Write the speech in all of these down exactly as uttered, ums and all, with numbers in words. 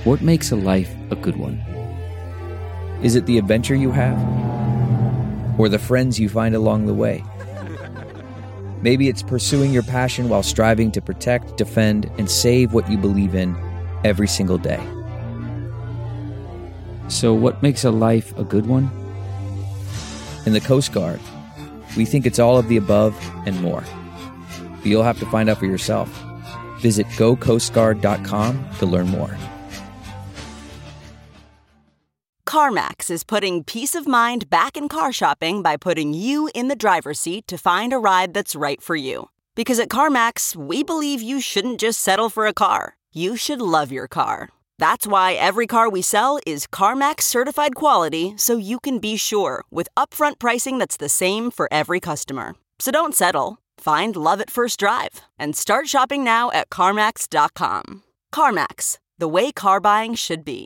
What makes a life a good one? Is it the adventure you have? Or the friends you find along the way? Maybe it's pursuing your passion while striving to protect, defend, and save what you believe in every single day. So what makes a life a good one? In the Coast Guard, we think it's all of the above and more. But you'll have to find out for yourself. Visit go coast guard dot com to learn more. CarMax is putting peace of mind back in car shopping by putting you in the driver's seat to find a ride that's right for you. Because at CarMax, we believe you shouldn't just settle for a car. You should love your car. That's why every car we sell is CarMax certified quality, so you can be sure with upfront pricing that's the same for every customer. So don't settle. Find love at first drive and start shopping now at CarMax dot com. CarMax, the way car buying should be.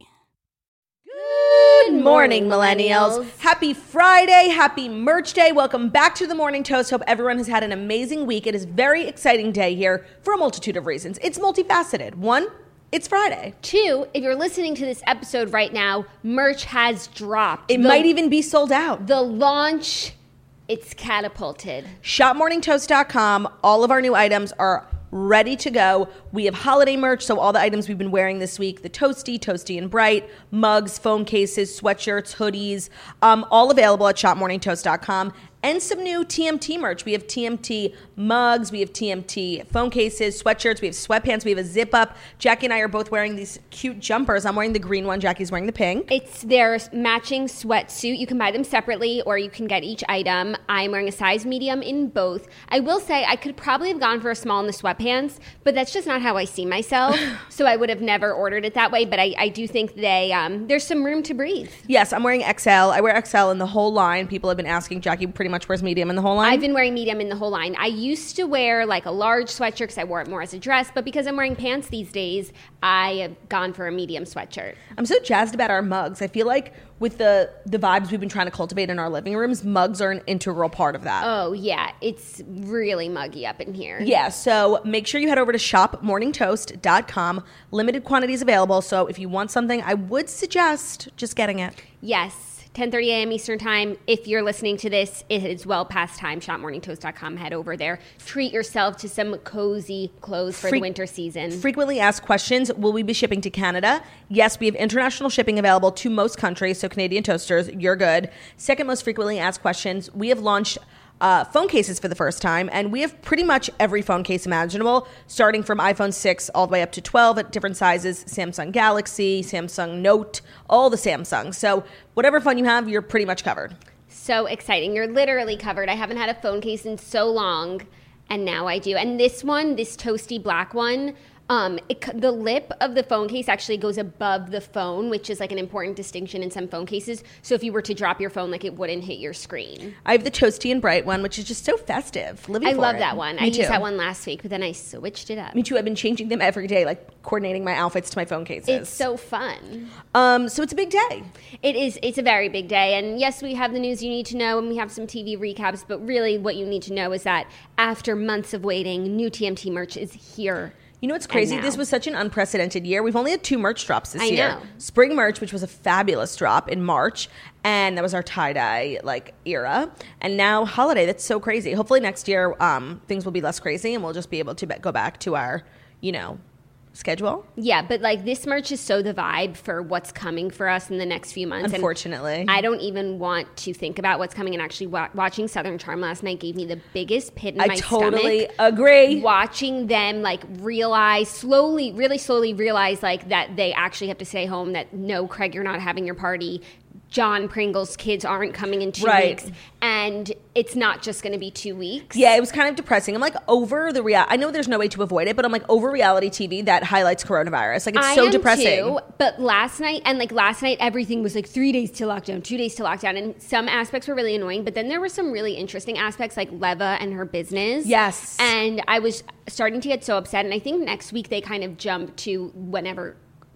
Good morning, millennials. Happy Friday. Happy Merch Day. Welcome back to the Morning Toast. Hope everyone has had an amazing week. It is a very exciting day here for a multitude of reasons. It's multifaceted. One, it's Friday. Two, if you're listening to this episode right now, merch has dropped. It the, might even be sold out. The launch, it's catapulted. shop morning toast dot com. All of our new items are ready to go. We have holiday merch, so all the items we've been wearing this week, the Toasty, Toasty and Bright, mugs, phone cases, sweatshirts, hoodies, um, all available at shop morning toast dot com. And some new T M T merch. We have T M T mugs, we have T M T phone cases, sweatshirts, we have sweatpants, we have a zip up. Jackie and I are both wearing these cute jumpers. I'm wearing the green one, Jackie's wearing the pink. It's their matching sweatsuit. You can buy them separately or you can get each item. I'm wearing a size medium in both. I will say I could probably have gone for a small in the sweatpants, but that's just not how I see myself. So I would have never ordered it that way, but I, I do think they um, there's some room to breathe. Yes, I'm wearing X L. I wear X L in the whole line. People have been asking, Jackie pretty much wears medium in the whole line? I've been wearing medium in the whole line. I used to wear like a large sweatshirt because I wore it more as a dress, but because I'm wearing pants these days, I have gone for a medium sweatshirt. I'm so jazzed about our mugs. I feel like with the, the vibes we've been trying to cultivate in our living rooms, mugs are an integral part of that. Oh, yeah. It's really muggy up in here. Yeah, so make sure you head over to shop morning toast dot com. Limited quantities available, so if you want something, I would suggest just getting it. Yes. ten thirty a.m. Eastern Time. If you're listening to this, it is well past time. shop morning toast dot com. Head over there. Treat yourself to some cozy clothes for Fre- the winter season. Frequently asked questions. Will we be shipping to Canada? Yes, we have international shipping available to most countries, so Canadian Toasters, you're good. Second most frequently asked questions. We have launched Uh, phone cases for the first time, and we have pretty much every phone case imaginable, starting from iPhone six all the way up to twelve at different sizes, Samsung Galaxy, Samsung Note, all the Samsungs. So whatever phone you have, you're pretty much covered. So exciting. You're literally covered. I haven't had a phone case in so long, and now I do. And this one, this toasty black one, Um, it, the lip of the phone case actually goes above the phone, which is like an important distinction in some phone cases. So if you were to drop your phone, like it wouldn't hit your screen. I have the Toasty and Bright one, which is just so festive. Living I for love it. that one. Me I too. used that one last week, but then I switched it up. Me too. I've been changing them every day, like coordinating my outfits to my phone cases. It's so fun. Um, so it's a big day. It is. It's a very big day. And yes, we have the news you need to know, and we have some T V recaps, but really what you need to know is that after months of waiting, new T M T merch is here. You know what's crazy? This was such an unprecedented year. We've only had two merch drops this I year. know. Spring merch, which was a fabulous drop in March, and that was our tie-dye like era. And now holiday. That's so crazy. Hopefully next year um, things will be less crazy, and we'll just be able to be- go back to our, you know, schedule. Yeah, but like this merch is so the vibe for what's coming for us in the next few months. Unfortunately. And I don't even want to think about what's coming. And actually wa- watching Southern Charm last night gave me the biggest pit in I my totally stomach. agree. Watching them like realize slowly, really slowly realize like that they actually have to stay home, that no, Craig, you're not having your party. John Pringle's kids aren't coming in two right. weeks. And it's not just going to be two weeks. Yeah, it was kind of depressing. I'm like over the real. I know there's no way to avoid it, but I'm like over reality T V that highlights coronavirus. Like it's I so am depressing. Too, but last night, and like last night, everything was like three days to lockdown, two days to lockdown. And some aspects were really annoying, but then there were some really interesting aspects like Leva and her business. Yes. And I was starting to get so upset. And I think next week they kind of jump to whenever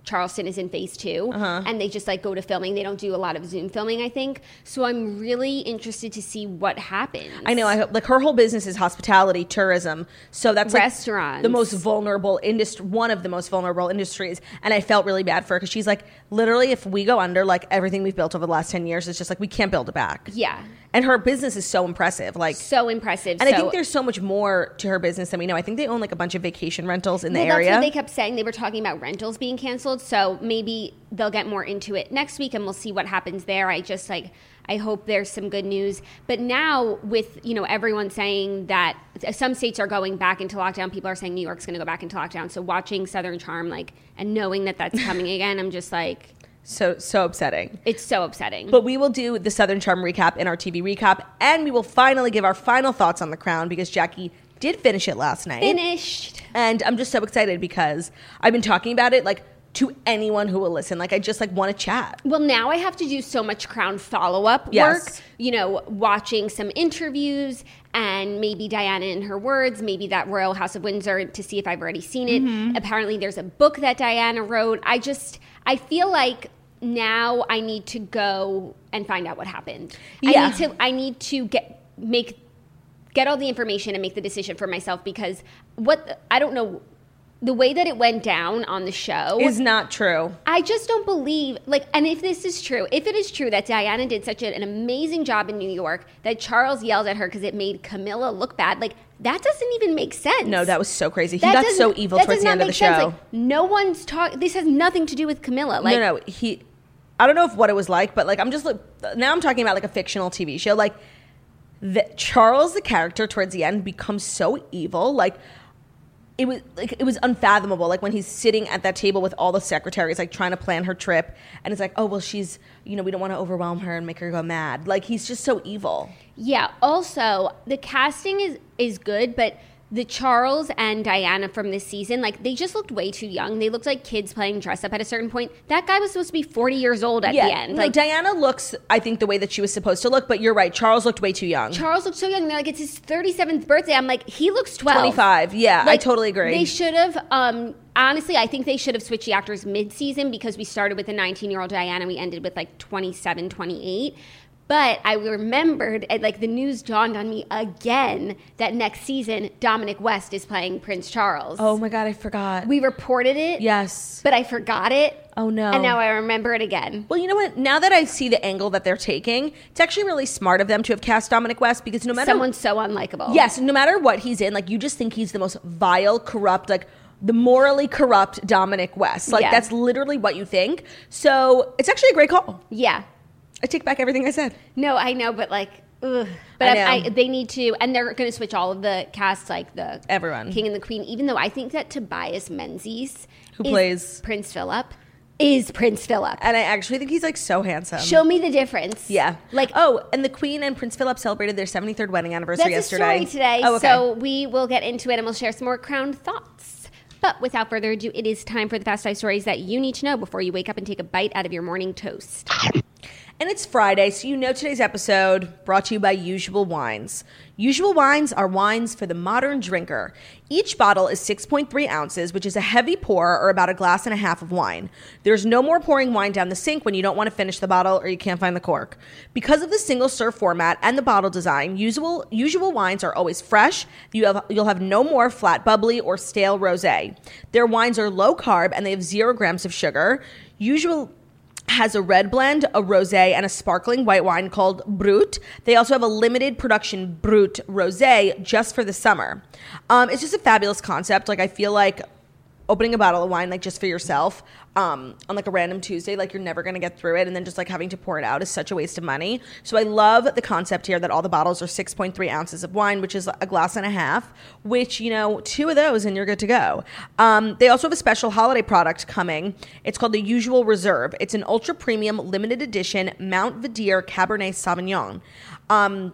Charleston is in phase two, Uh-huh. and they just like go to filming. They don't do a lot of Zoom filming, I think. So I'm really interested to see what happens. I know. I hope, like her whole business is hospitality, tourism. So that's like Restaurants. the most vulnerable industry, one of the most vulnerable industries. And I felt really bad for her because she's like, literally, if we go under, like everything we've built over the last ten years, it's just like we can't build it back. Yeah. And her business is so impressive. Like So impressive. And so, I think there's so much more to her business than we know. I think they own like a bunch of vacation rentals in the well, area. That's what they kept saying. They were talking about rentals being canceled. So maybe they'll get more into it next week and we'll see what happens there. I just like, I hope there's some good news. But now with, you know, everyone saying that some states are going back into lockdown, people are saying New York's going to go back into lockdown. So watching Southern Charm, like, and knowing that that's coming again, I'm just like, So, so upsetting. it's so upsetting. But we will do the Southern Charm recap in our T V recap. And we will finally give our final thoughts on The Crown because Jackie did finish it last night. Finished. And I'm just so excited because I've been talking about it like to anyone who will listen. Like I just like want to chat. Well, now I have to do so much Crown follow-up Yes. work, you know, watching some interviews and maybe Diana in her words, maybe that Royal House of Windsor to see if I've already seen it. Mm-hmm. Apparently there's a book that Diana wrote. I just, I feel like now I need to go and find out what happened. Yeah. I need to, I need to get, make, get all the information and make the decision for myself because what, I don't know, the way that it went down on the show Is not true. I just don't believe, like, and if this is true, if it is true that Diana did such an amazing job in New York, that Charles yelled at her because it made Camilla look bad, like, that doesn't even make sense. No, that was so crazy. He That got does- so evil that towards does the not end of the make sense. show. Like, no one's talking, this has nothing to do with Camilla. Like, no, no, he. I don't know if what it was like, but like I'm just like now I'm talking about like a fictional T V show. Like the, Charles, the character, towards the end becomes so evil. Like it was like it was unfathomable. Like when he's sitting at that table with all the secretaries, like trying to plan her trip, and it's like, oh well, she's you know we don't want to overwhelm her and make her go mad. Like he's just so evil. yeah, also, the casting is, is good, but the Charles and Diana from this season, like, they just looked way too young. They looked like kids playing dress up at a certain point. That guy was supposed to be forty years old at the end. No, Like, Diana looks, I think, the way that she was supposed to look, but you're right. Charles looked way too young. Charles looked so young. They're like, it's his thirty-seventh birthday. I'm like, he looks twelve. twenty-five. Yeah, I Like, totally agree. They should have, um, honestly, I think they should have switched the actors mid-season because we started with a nineteen-year-old Diana. We ended with like twenty-seven, twenty-eight. But I remembered, and like the news dawned on me again that next season, Dominic West is playing Prince Charles. Oh my God, I forgot. We reported it. Yes. But I forgot it. Oh no. And now I remember it again. Well, you know what? Now that I see the angle that they're taking, it's actually really smart of them to have cast Dominic West because no matter Someone's so unlikable. yes, no matter what he's in, like you just think he's the most vile, corrupt, like the morally corrupt Dominic West. Like Yeah. that's literally what you think. So it's actually a great call. Yeah. I take back everything I said. No, I know, but like, ugh. But I I know. I, they need to, and they're going to switch all of the cast, like the Everyone. King and the Queen. Even though I think that Tobias Menzies, Who is plays- Prince Philip, is Prince Philip. And I actually think he's like so handsome. Show me the difference. Yeah. like oh, and the Queen and Prince Philip celebrated their seventy-third wedding anniversary that's yesterday. a story today. Oh, okay. So we will get into it, and we'll share some more Crown thoughts. But without further ado, it is time for the Fast Five stories that you need to know before you wake up and take a bite out of your morning toast. And it's Friday, so you know today's episode brought to you by Usual Wines. Usual Wines are wines for the modern drinker. Each bottle is six point three ounces, which is a heavy pour or about a glass and a half of wine. There's no more pouring wine down the sink when you don't want to finish the bottle or you can't find the cork. Because of the single serve format and the bottle design, Usual Usual Wines are always fresh. You have, you'll have no more flat bubbly or stale rosé. Their wines are low carb and they have zero grams of sugar. Usual has a red blend, a rosé, and a sparkling white wine called Brut. They also have a limited production Brut rosé just for the summer. Um, it's just a fabulous concept. Like I feel like opening a bottle of wine like just for yourself um, on like a random Tuesday, like you're never going to get through it, and then just like having to pour it out is such a waste of money. So I love the concept here that all the bottles are six point three ounces of wine, which is a glass and a half, which, you know, two of those and you're good to go. Um, they also have a special holiday product coming. It's called the Usual Reserve. It's an ultra premium limited edition Mount Vedir Cabernet Sauvignon. Um,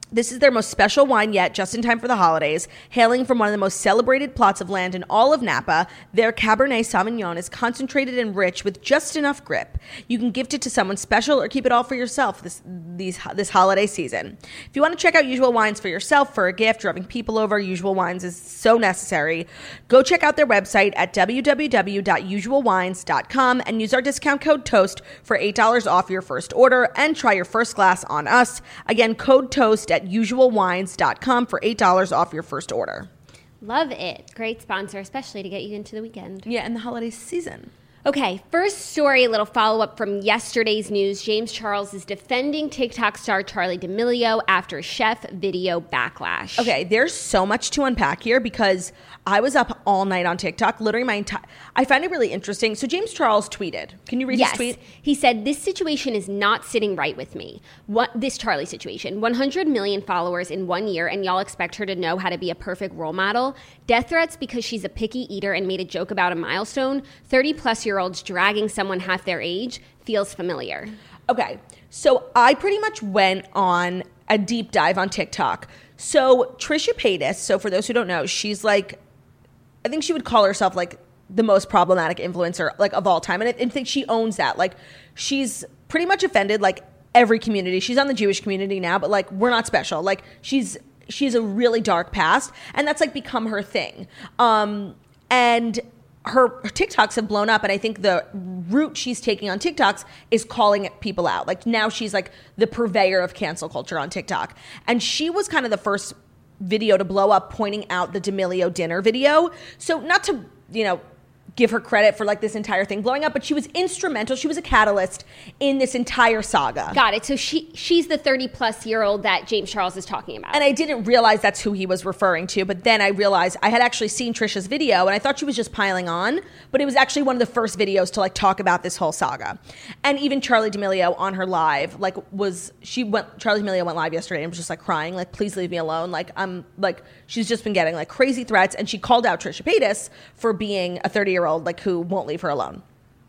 This is their most special wine yet, just in time for the holidays. Hailing from one of the most celebrated plots of land in all of Napa, their Cabernet Sauvignon is concentrated and rich with just enough grip. You can gift it to someone special or keep it all for yourself this these this holiday season. If you want to check out Usual Wines for yourself, for a gift, or having people over, Usual Wines is so necessary. Go check out their website at w w w dot usual wines dot com and use our discount code TOAST for eight dollars off your first order and try your first glass on us. Again, code TOAST at usual wines dot com for eight dollars off your first order. Love it. Great sponsor, especially to get you into the weekend. Yeah, and the holiday season. Okay, first story, a little follow-up from yesterday's news. James Charles is defending TikTok star Charli D'Amelio after chef video backlash. Okay, there's so much to unpack here because I was up all night on TikTok, literally my entire... I find it really interesting. So James Charles tweeted. Can you read yes. his tweet? He said, "This situation is not sitting right with me. What This Charli situation. one hundred million followers in one year, and y'all expect her to know how to be a perfect role model? Death threats because she's a picky eater and made a joke about a milestone? thirty-plus-year-olds dragging someone half their age? Feels familiar." Okay, so I pretty much went on a deep dive on TikTok. So Trisha Paytas, so for those who don't know, she's like... I think she would call herself like the most problematic influencer like of all time. And I, I think she owns that. Like she's pretty much offended like every community. She's on the Jewish community now, but like we're not special. Like she's she's a really dark past, and that's like become her thing. Um, and her, her TikToks have blown up, and I think the route she's taking on TikToks is calling people out. Like now she's like the purveyor of cancel culture on TikTok. And she was kind of the first video to blow up pointing out the D'Amelio dinner video. So not to, you know, give her credit for like this entire thing blowing up, but she was instrumental. She was a catalyst in this entire saga. Got it. So she she's the thirty-plus-year-old that James Charles is talking about. And I didn't realize that's who he was referring to, but then I realized I had actually seen Trisha's video, and I thought she was just piling on, but it was actually one of the first videos to like talk about this whole saga. And even Charli D'Amelio on her live, like was, she went, Charli D'Amelio went live yesterday and was just like crying, like, please leave me alone. Like I'm like, she's just been getting like crazy threats, and she called out Trisha Paytas for being a thirty-year-old like who won't leave her alone.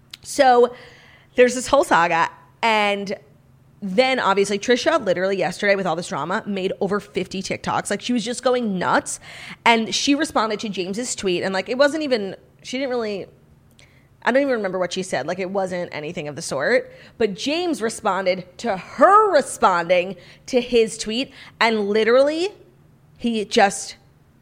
So there's this whole saga, and then obviously Trisha literally yesterday with all this drama made over fifty TikToks. Like she was just going nuts, and she responded to James's tweet, and like it wasn't even, she didn't really, I don't even remember what she said. Like it wasn't anything of the sort, but James responded to her responding to his tweet, and literally he just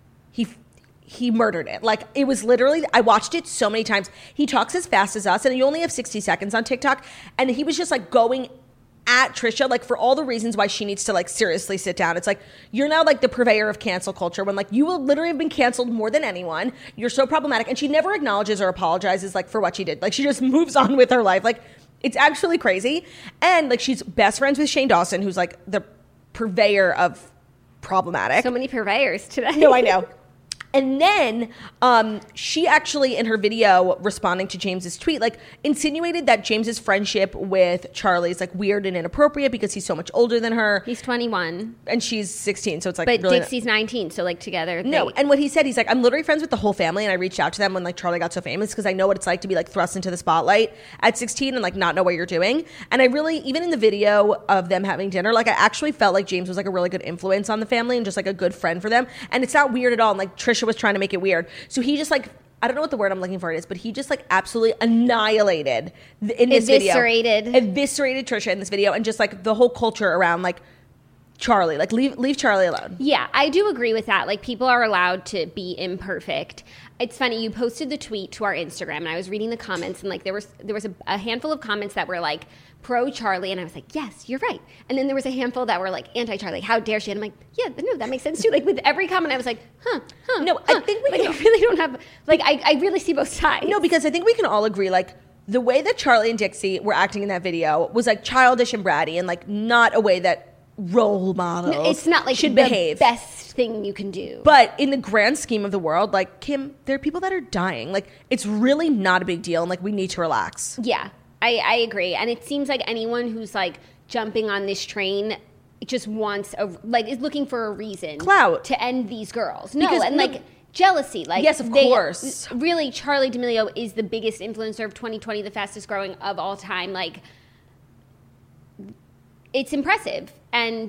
he He murdered it. Like it was literally, I watched it so many times. He talks as fast as us, and you only have sixty seconds on TikTok. And he was just like going at Trisha, like for all the reasons why she needs to like seriously sit down. It's like, you're now like the purveyor of cancel culture when like you will literally have been canceled more than anyone. You're so problematic. And she never acknowledges or apologizes like for what she did. Like she just moves on with her life. Like it's actually crazy. And like she's best friends with Shane Dawson, who's like the purveyor of problematic. So many purveyors today. No, I know. And then um, she actually, in her video responding to James's tweet, like insinuated that James's friendship with Charli is like weird and inappropriate because he's so much older than her. He's twenty-one. And she's sixteen, so it's like But really Dixie's not- nineteen, so like together. No, they- and what he said, he's like, I'm literally friends with the whole family, and I reached out to them when like Charli got so famous because I know what it's like to be like thrust into the spotlight at sixteen and like not know what you're doing. And I really, even in the video of them having dinner, like I actually felt like James was like a really good influence on the family and just like a good friend for them. And it's not weird at all. And like Trisha was trying to make it weird. So he just like, I don't know what the word I'm looking for is, but he just like absolutely annihilated th- in this Eviscerated. video. Eviscerated Trisha in this video, and just like the whole culture around like Charli. Like leave leave Charli alone. Yeah, I do agree with that. Like people are allowed to be imperfect. It's funny, you posted the tweet to our Instagram, and I was reading the comments, and like there was there was a, a handful of comments that were like pro Charli, and I was like, yes, you're right. And then there was a handful that were like anti Charli. How dare she? And I'm like, yeah, no, that makes sense too. Like with every comment, I was like, huh, huh. No, huh. I think we like, can, I really don't have like I, I really see both sides. No, because I think we can all agree like the way that Charli and Dixie were acting in that video was like childish and bratty, and like not a way that role models No, it's not like should the behave. best thing you can do. But in the grand scheme of the world, like Kim, there are people that are dying. Like it's really not a big deal, and like we need to relax. Yeah, I, I agree. And it seems like anyone who's like jumping on this train just wants a like is looking for a reason Clout. to end these girls. No, Because and no- like jealousy. Like Yes, of they- course. Really, Charli D'Amelio is the biggest influencer of twenty twenty, the fastest growing of all time. Like it's impressive, and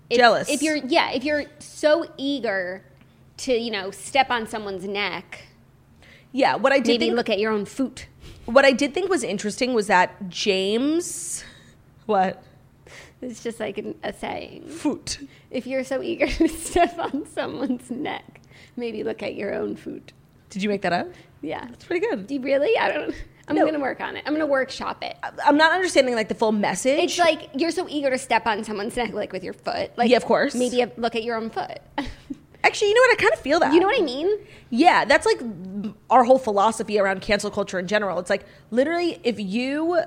If, Jealous. If you're, yeah, if you're so eager to, you know, step on someone's neck, Yeah, what I did maybe think, look at your own foot. what I did think was interesting was that James, what? It's just like an, a saying. Foot. If you're so eager to step on someone's neck, maybe look at your own foot. Did you make that up? Yeah. It's pretty good. Do you really? I don't. I'm No. gonna work on it. I'm gonna workshop it. I'm not understanding like the full message. It's like you're so eager to step on someone's neck, like with your foot. Like, Yeah, of course. Maybe a, look at your own foot. Actually, you know what? I kind of feel that. You know what I mean? Yeah, that's like our whole philosophy around cancel culture in general. It's like literally if you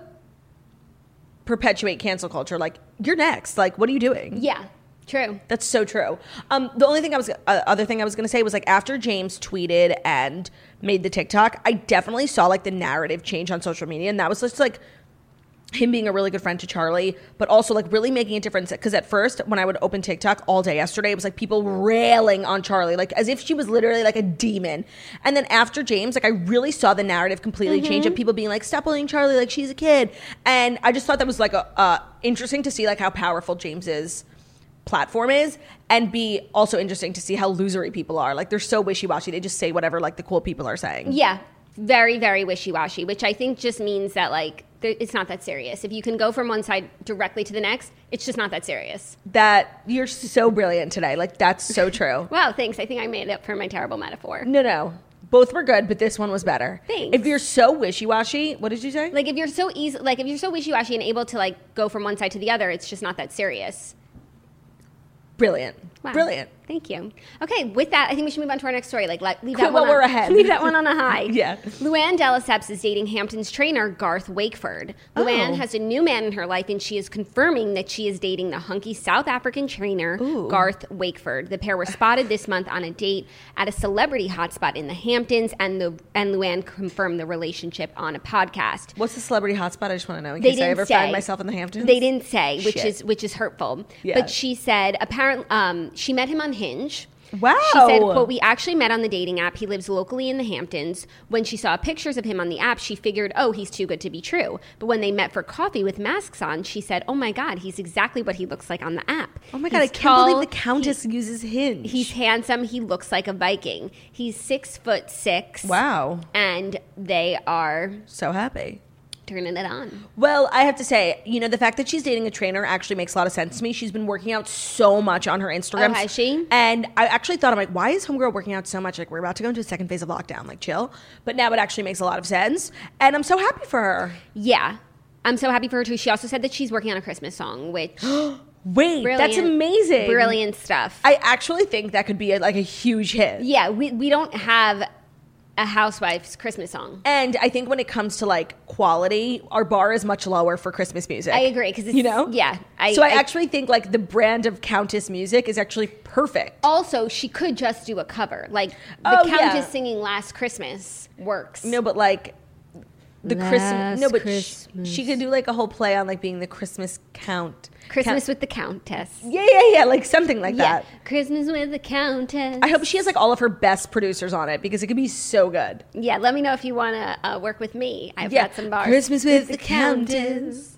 perpetuate cancel culture, like you're next. Like, what are you doing? Yeah. True. That's so true. Um, the only thing I was, uh, other thing I was going to say was like after James tweeted and made the TikTok, I definitely saw like the narrative change on social media, and that was just like him being a really good friend to Charlie, but also like really making a difference. Because at first, when I would open TikTok all day yesterday, it was like people railing on Charlie, like as if she was literally like a demon. And then after James, like I really saw the narrative completely Mm-hmm. change of people being like, stop bullying Charlie, like she's a kid. And I just thought that was like a uh, interesting to see like how powerful James is. Platform is, and be also interesting to see how losery people are. Like they're so wishy-washy, they just say whatever like the cool people are saying. Yeah. Very, very wishy-washy, which I think just means that like there, it's not that serious. If you can go from one side directly to the next, it's just not that serious. That you're so brilliant today. Like that's so true. Wow, thanks. I think I made up for my terrible metaphor. No, no. Both were good, but this one was better. Thanks. If you're so wishy-washy, what did you say? Like if you're so easy, like if you're so wishy-washy and able to like go from one side to the other, it's just not that serious. Brilliant. Wow. Brilliant. Thank you. Okay, with that, I think we should move on to our next story. Like, let, leave Quit that while one on, we're ahead. Leave that one on a high. Yeah. Luann de Lesseps is dating Hamptons trainer Garth Wakeford. Luann Oh. has a new man in her life, and she is confirming that she is dating the hunky South African trainer Ooh. Garth Wakeford. The pair were spotted this month on a date at a celebrity hotspot in the Hamptons, and the and Luann confirmed the relationship on a podcast. What's the celebrity hotspot? I just want to know in They case I didn't ever say. find myself in the Hamptons. They didn't say, which Shit. is which is hurtful. Yeah. But she said apparently um, she met him on Hinge. Wow. She said, quote, we actually met on the dating app. He lives locally in the Hamptons. When she saw pictures of him on the app, she figured, oh, he's too good to be true. But when they met for coffee with masks on, she said, oh my God, he's exactly what he looks like on the app. Oh my God, I He's can't tall, believe the Countess uses Hinge. He's handsome. He looks like a Viking. He's six foot six. Wow. And they are So happy. turning it on. Well, I have to say, you know, the fact that she's dating a trainer actually makes a lot of sense to me. She's been working out so much on her Instagram. Oh, has she? And I actually thought, I'm like, why is Homegirl working out so much? Like, we're about to go into a second phase of lockdown. Like, chill. But now it actually makes a lot of sense. And I'm so happy for her. Yeah. I'm so happy for her too. She also said that she's working on a Christmas song, which Wait, that's brilliant- amazing. Brilliant stuff. I actually think that could be a, like a huge hit. yeah, we, we don't have a Housewife's Christmas song. And I think when it comes to like quality, our bar is much lower for Christmas music. I agree because You know? yeah. I, so I, actually think like the brand of Countess music is actually perfect. also she could just do a cover like the Oh, Countess yeah. singing Last Christmas works. No, but like the Christmas. Last No, but sh- Christmas. she could do like a whole play on like being the Christmas count. Christmas Count- with the Countess. Yeah, yeah, yeah, like something like Yeah, that. Christmas with the Countess. I hope she has like all of her best producers on it because it could be so good. Yeah, let me know if you want to uh, work with me. I've Yeah, got some bars. Christmas with the Countess.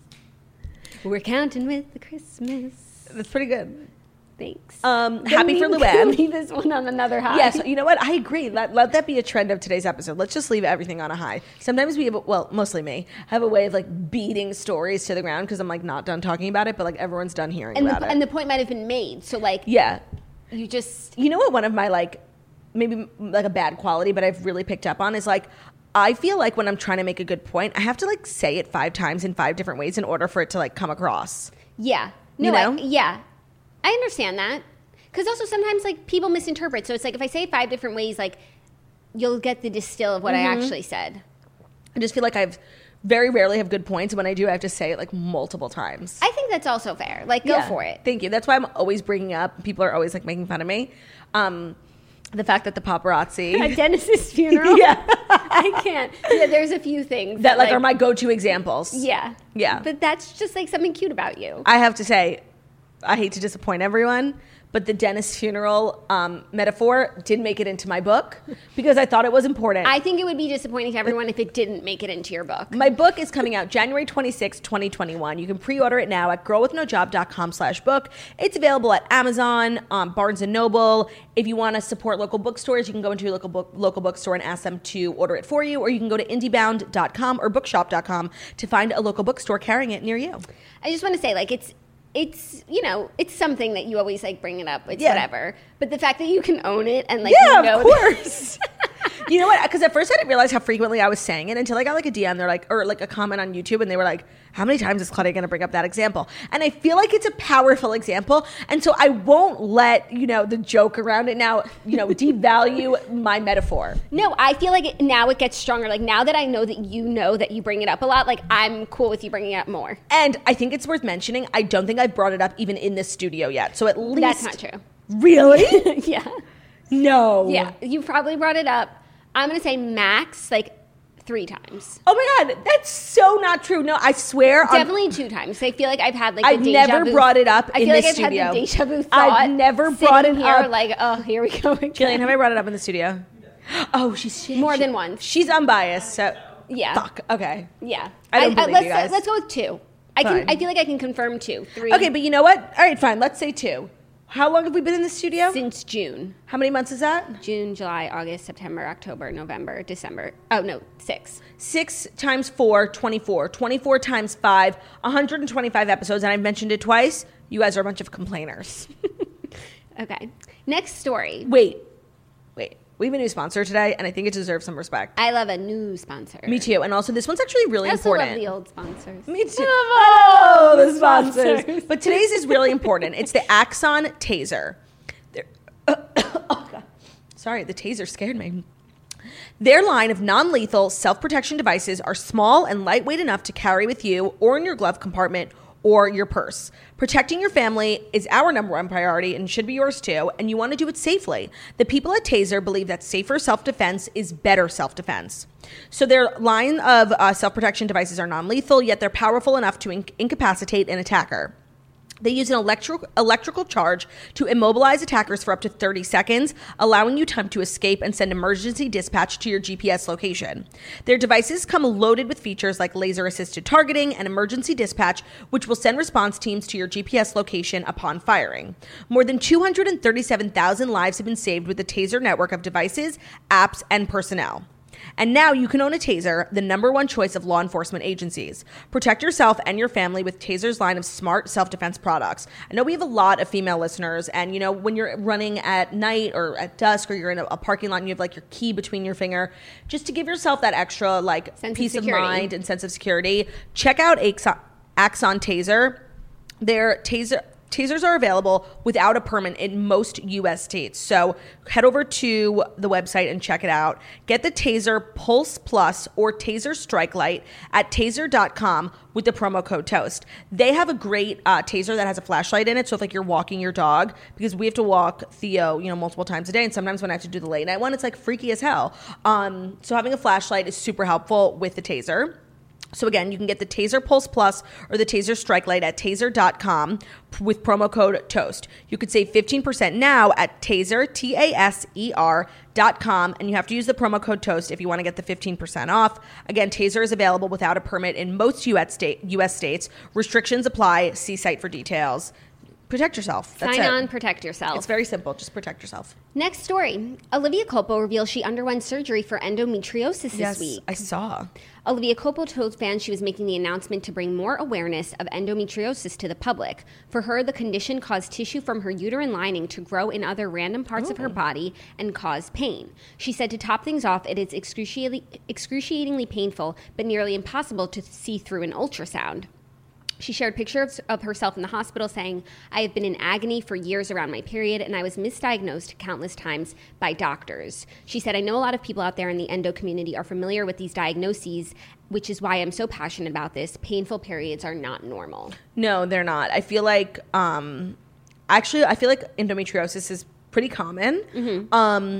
We're counting with the Christmas. That's pretty good. Thanks. Um, Can happy we- for can Luann. we leave this one on another high. Yes, you know what? I agree. Let, let that be a trend of today's episode. Let's just leave everything on a high. Sometimes we have, a, well, mostly me, have a way of like beating stories to the ground because I'm like not done talking about it, but like everyone's done hearing and about the, it. and the point might have been made. So like, yeah. you just You know what? One of my like, maybe like a bad quality, but I've really picked up on is like, I feel like when I'm trying to make a good point, I have to like say it five times in five different ways in order for it to like come across. yeah, You no, know? I, yeah, I understand that because also sometimes like people misinterpret. So it's like if I say it five different ways, like you'll get the distill of what Mm-hmm. I actually said. I just feel like I've very rarely have good points. And when I do, I have to say it like multiple times. I think that's also fair. Like, go Yeah. for it. Thank you. That's why I'm always bringing up. People are always like making fun of me. Um, the fact that the paparazzi At Dennis's funeral, Yeah. I can't. Yeah, there's a few things that like are my go-to examples. yeah, Yeah. But that's just like something cute about you. I have to say, I hate to disappoint everyone, but the dentist funeral um, metaphor did make it into my book because I thought it was important. I think it would be disappointing to everyone if it didn't make it into your book. My book is coming out January twenty-sixth, twenty twenty-one. You can pre-order it now at girlwithnojob.com slash book. It's available at Amazon, um, Barnes and Noble. If you want to support local bookstores, you can go into your local book, local bookstore and ask them to order it for you, or you can go to indiebound dot com or bookshop dot com to find a local bookstore carrying it near you. I just want to say, like, it's, it's, you know, it's something that you always, like, bring it up. It's Yeah. whatever. But the fact that you can own it and, like, Yeah, you know. of course. You know what? Because at first I didn't realize how frequently I was saying it until I got like a D M. They're like, or like a comment on YouTube, and they were like, "How many times is Claudia going to bring up that example?" And I feel like it's a powerful example, and so I won't let you know the joke around it now, you know, devalue my metaphor. No, I feel like it, now it gets stronger. Like, now that I know that you know that you bring it up a lot, like, I'm cool with you bringing it up more. And I think it's worth mentioning. I don't think I've brought it up even in this studio yet. So at least That's not true. Really? Yeah. No. Yeah. You probably brought it up, I'm going to say max, like, three times. Oh my God, that's so not true. No, I swear. on- Definitely two times. I feel like I've had, like, I've the deja never vu. brought it up I in feel like this I've studio. had the deja vu thought. I've never brought it sitting here, up. like, oh, here we go again. Jillian, have I brought it up in the studio? Oh, she's she, More she- than once. She's unbiased, so Yeah. fuck. Okay. Yeah. I don't believe let's, you guys. Let's go with two. I Fine. can. I feel like I can confirm two. Three. Okay, but you know what? All right, fine. Let's say two. How long have we been in the studio? Since June. How many months is that? June, July, August, September, October, November, December. Oh, no, six. Six times four, twenty-four. twenty-four times five, one hundred twenty-five episodes, and I've mentioned it twice. You guys are a bunch of complainers. Okay. Next story. Wait, wait. We have a new sponsor today, and I think it deserves some respect. I love a new sponsor. Me too. And also, this one's actually really I also important. love the old sponsors. Me too. Oh, Oh, the sponsors. But today's is really important. It's the Axon Taser. They're- oh, God. Sorry, the taser scared me. Their line of non-lethal self-protection devices are small and lightweight enough to carry with you or in your glove compartment or your purse. Protecting your family is our number one priority and should be yours too, and you want to do it safely. The people at Taser believe that safer self-defense is better self-defense. So their line of uh, self-protection devices are non-lethal, yet they're powerful enough to inc- incapacitate an attacker. They use an electro- electrical charge to immobilize attackers for up to thirty seconds, allowing you time to escape and send emergency dispatch to your G P S location. Their devices come loaded with features like laser-assisted targeting and emergency dispatch, which will send response teams to your G P S location upon firing. More than two hundred thirty-seven thousand lives have been saved with the Taser network of devices, apps, and personnel. And now you can own a Taser, the number one choice of law enforcement agencies. Protect yourself and your family with Taser's line of smart self-defense products. I know we have a lot of female listeners, and you know, when you're running at night or at dusk, or you're in a, a parking lot and you have like your key between your finger, just to give yourself that extra like Sense of peace of, security. mind and sense of security, check out Axon, Axon Taser. Their Taser Tasers are available without a permit in most U S states. So head over to the website and check it out. Get the Taser Pulse Plus or Taser Strike Light at taser dot com with the promo code TOAST. They have a great uh, Taser that has a flashlight in it. So if like you're walking your dog, because we have to walk Theo, you know, multiple times a day. And sometimes when I have to do the late night one, it's like freaky as hell. Um, so having a flashlight is super helpful with the Taser. So again, you can get the Taser Pulse Plus or the Taser Strike Light at taser dot com with promo code TOAST. You could save fifteen percent now at taser, T A S E R dot com, and you have to use the promo code TOAST if you want to get the fifteen percent off. Again, Taser is available without a permit in most U S state, U S states. Restrictions apply. See site for details. Protect yourself. That's Sign it. on, protect yourself. It's very simple. Just protect yourself. Next story. Olivia Culpo reveals she underwent surgery for endometriosis this Yes, week. I saw. Olivia Culpo told fans she was making the announcement to bring more awareness of endometriosis to the public. For her, the condition caused tissue from her uterine lining to grow in other random parts of her body and cause pain. She said to top things off, it is excruciatingly, excruciatingly painful, but nearly impossible to see through an ultrasound. She shared pictures of herself in the hospital saying, I have been in agony for years around my period, and I was misdiagnosed countless times by doctors. She said, I know a lot of people out there in the endo community are familiar with these diagnoses, which is why I'm so passionate about this. Painful periods are not normal. No, they're not. I feel like, um, actually, I feel like endometriosis is pretty common. Mm-hmm. Um,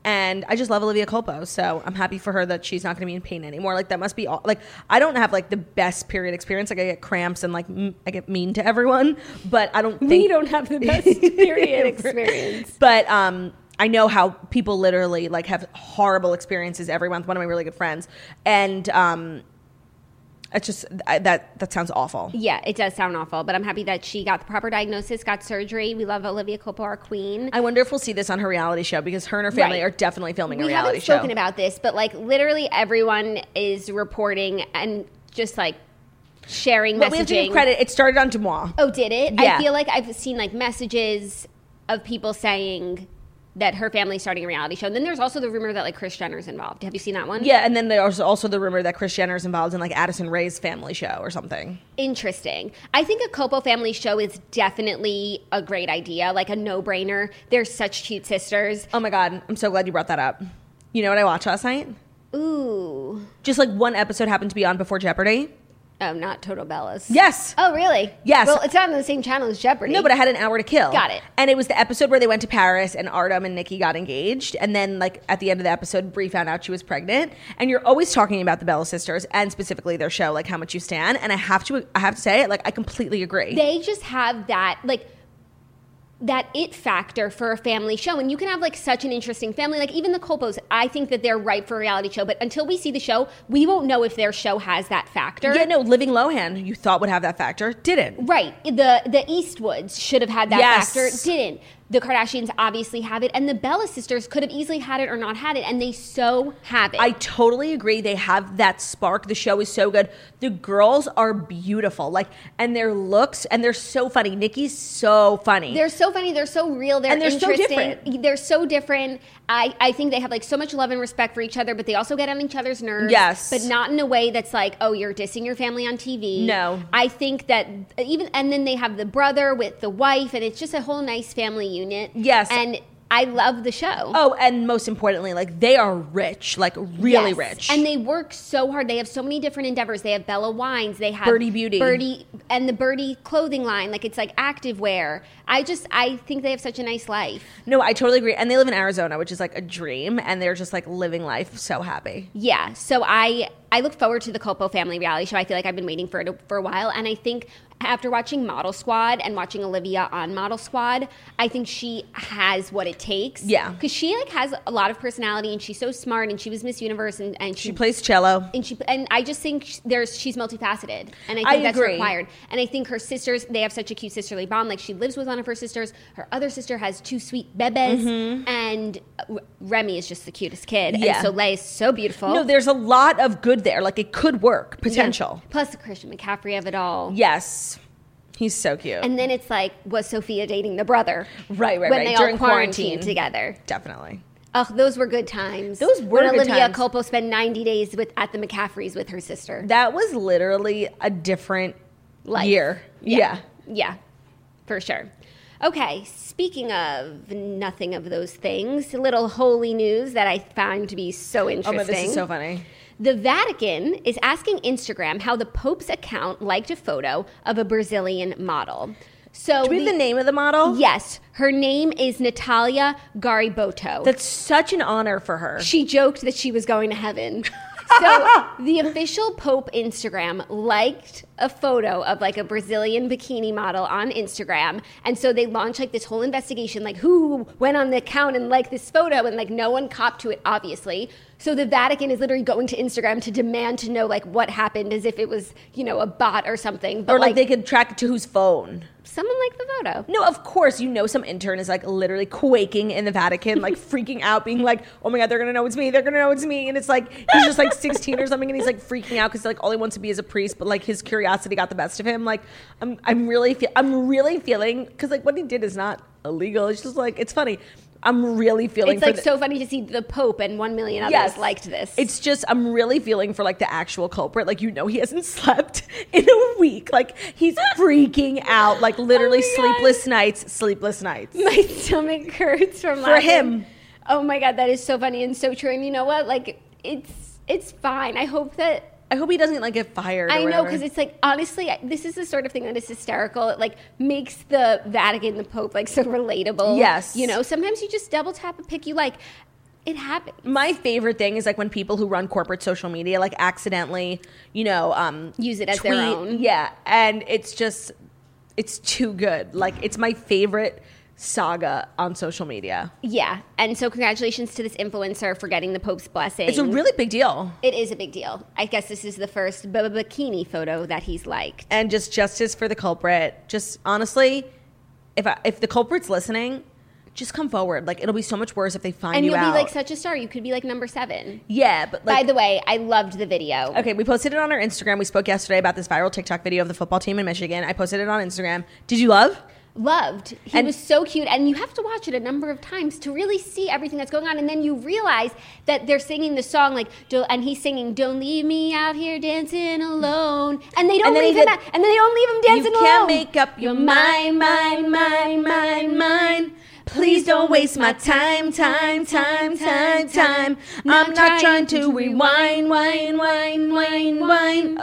And I just love Olivia Culpo, so I'm happy for her that she's not going to be in pain anymore. Like, that must be all, like, I don't have like the best period experience. Like, I get cramps and like m- I get mean to everyone, but I don't think We don't have the best period experience. But um, I know how people literally like have horrible experiences every month. One of my really good friends, and um, it's just I, that that sounds awful. Yeah, it does sound awful, but I'm happy that she got the proper diagnosis, got surgery. We love Olivia Culpo, our queen. I wonder if we'll see this on her reality show, because her and her family Right. are definitely filming We a reality haven't show. spoken about this, but like literally everyone is reporting and just like sharing But messaging. we have to give credit. It started on Demois. Oh, did it? Yeah. I feel like I've seen like messages of people saying that her family's starting a reality show. And then there's also the rumor that like Kris Jenner's involved. Have you seen that one? Yeah, and then there's also the rumor that Kris Jenner's involved in like Addison Rae's family show or something. Interesting. I think a Culpo family show is definitely a great idea, like a no-brainer. They're such cute sisters. Oh my God, I'm so glad you brought that up. You know what I watched last night? Ooh. Just like one episode happened to be on before Jeopardy. Oh, not Total Bellas. Yes. Oh, really? Yes. Well, it's not on the same channel as Jeopardy. No, but I had an hour to kill. Got it. And it was the episode where they went to Paris and Artem and Nikki got engaged. And then, like, at the end of the episode, Brie found out she was pregnant. And you're always talking about the Bella sisters and specifically their show, like how much you stand. And I have to, I have to say, like, I completely agree. They just have that, like, that it factor for a family show. And you can have like such an interesting family. Like even the Culpos, I think that they're ripe for a reality show. But until we see the show, we won't know if their show has that factor. Yeah, no, Living Lohan, you thought would have that factor, didn't. Right. The the Eastwoods should have had that Yes. factor. Didn't. The Kardashians obviously have it. And the Bella sisters could have easily had it or not had it. And they so have it. I totally agree. They have that spark. The show is so good. The girls are beautiful. Like, and their looks, and they're so funny. Nikki's so funny. They're so funny. They're so real. They're, And they're so interesting. different. They're so different. I, I think they have like so much love and respect for each other, but they also get on each other's nerves. Yes. But not in a way that's like, oh, you're dissing your family on T V. No. I think that even, and then they have the brother with the wife, and it's just a whole nice family unit. Yes. And I love the show. Oh, and most importantly, like they are rich, like really Yes. rich. And they work so hard. They have so many different endeavors. They have Bella Wines. They have Birdie Beauty. Birdie and the Birdie clothing line. Like it's like active wear. I just, I think they have such a nice life. No, I totally agree. And they live in Arizona, which is like a dream. And they're just like living life so happy. Yeah. So I, I look forward to the Culpo family reality show. I feel like I've been waiting for it for a while. And I think after watching Model Squad and watching Olivia on Model Squad, I think she has what it takes. Yeah. Because she like has a lot of personality and she's so smart and she was Miss Universe and, and she, She plays cello. and she and I just think sh- there's she's multifaceted and I think I that's agree. required. And I think her sisters, they have such a cute sisterly bond. Like she lives with one of her sisters. Her other sister has two sweet bebes, and uh, Remy is just the cutest kid. Yeah. And Soleil is so beautiful. No, there's a lot of good there. Like it could work, potential. Yeah. Plus Christian McCaffrey of it all. Yes. He's so cute. And then it's like, was Sophia dating the brother? Right, right, when right. they During all quarantined quarantine. together. Definitely. Oh, those were good times. Those were when good Olivia times. Culpo spent ninety days with at the McCaffreys with her sister. That was literally a different Life. year. Yeah. Yeah, for sure. Okay, speaking of nothing of those things, a little holy news that I found to be so Oh, interesting. but this is so funny. The Vatican is asking Instagram how the Pope's account liked a photo of a Brazilian model. So Do we have the name of the model? Yes, her name is Natalia Gariboto. That's such an honor for her. She joked that she was going to heaven. So the official Pope Instagram liked a photo of like a Brazilian bikini model on Instagram. And so they launched like this whole investigation, like who went on the account and liked this photo, and like no one copped to it, obviously. So the Vatican is literally going to Instagram to demand to know like what happened, as if it was, you know, a bot or something. But Or like, they could track it to whose phone. someone liked the photo. No, of course, you know some intern is like literally quaking in the Vatican, like freaking out, being like, oh my God, they're going to know it's me. They're going to know it's me. And it's like, he's just like sixteen or something. And he's like freaking out because like all he wants to be is a priest, but like his curiosity got the best of him. Like I'm, I'm really, fe- I'm really feeling, because like what he did is not illegal. It's just like, it's funny. I'm really feeling It's for like the- so funny to see the Pope and one million others Yes. liked this. It's just, I'm really feeling for like the actual culprit. Like, you know, he hasn't slept in a week. Like, he's freaking out. Like, literally Oh my God. sleepless nights, sleepless nights. My stomach hurts from For laughing. him. Oh my God, that is so funny and so true. And you know what? Like, it's it's fine. I hope that I hope he doesn't like get fired. I or know, whatever. because it's like, honestly, I- this is the sort of thing that is hysterical. It like makes the Vatican, the Pope, like so relatable. Yes. You know, sometimes you just double tap a pic you like. It happens. My favorite thing is like when people who run corporate social media like accidentally, you know, um, use it as their own. Yeah, and it's just, it's too good. Like it's my favorite saga on social media. Yeah, and so congratulations to this influencer for getting the Pope's blessing. It's a really big deal. It is a big deal. I guess this is the first b- bikini photo that he's liked. And just justice for the culprit. Just honestly, if I, if the culprit's listening, just come forward. Like, it'll be so much worse if they find and you out. And you'll be like such a star. You could be like number seven. Yeah, but like... By the way, I loved the video. Okay, we posted it on our Instagram. We spoke yesterday about this viral TikTok video of the football team in Michigan. I posted it on Instagram. Did you love? Loved. He And- was so cute. And you have to watch it a number of times to really see everything that's going on. And then you realize that they're singing the song like, "Don't," and he's singing, "Don't leave me out here dancing alone." And they don't And then leave he him did- out, and then they don't leave him dancing You alone. can't make up your mind, mind, mind, mind, mind. Please don't waste my time, time, time, time, time. I'm not trying to rewind, wind, wind, wind, wind.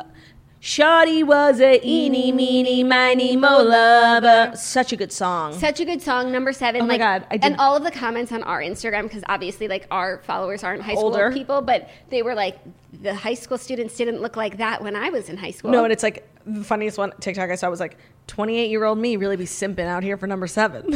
Shawty was a eeny, meeny, miny, mo lover. Such a good song. Such a good song, number seven. Oh my like, God, I did- And all of the comments on our Instagram, because obviously, like, our followers aren't high school Older. people, but they were like, the high school students didn't look like that when I was in high school. No, and it's like the funniest one TikTok I saw was like twenty-eight year old me really be simping out here for number seven.